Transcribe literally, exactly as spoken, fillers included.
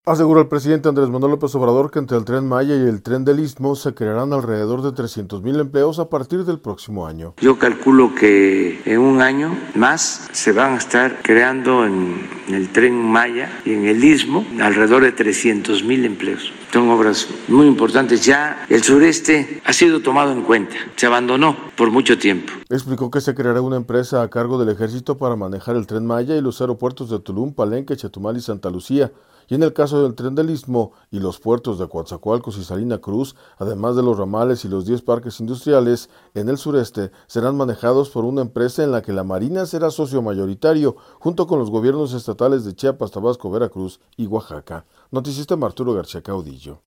Asegura el presidente Andrés Manuel López Obrador que entre el Tren Maya y el Tren del Istmo se crearán alrededor de trescientos mil empleos a partir del próximo año. Yo calculo que en un año más se van a estar creando en el Tren Maya y en el Istmo alrededor de trescientos mil empleos. Son obras muy importantes. Ya el sureste ha sido tomado en cuenta, se abandonó por mucho tiempo. Explicó que se creará una empresa a cargo del Ejército para manejar el Tren Maya y los aeropuertos de Tulum, Palenque, Chetumal y Santa Lucía. Y en el caso del Tren del Istmo y los puertos de Coatzacoalcos y Salina Cruz, además de los ramales y los diez parques industriales en el sureste, serán manejados por una empresa en la que la Marina será socio mayoritario, junto con los gobiernos estatales de Chiapas, Tabasco, Veracruz y Oaxaca. Noticista Arturo García Caudillo.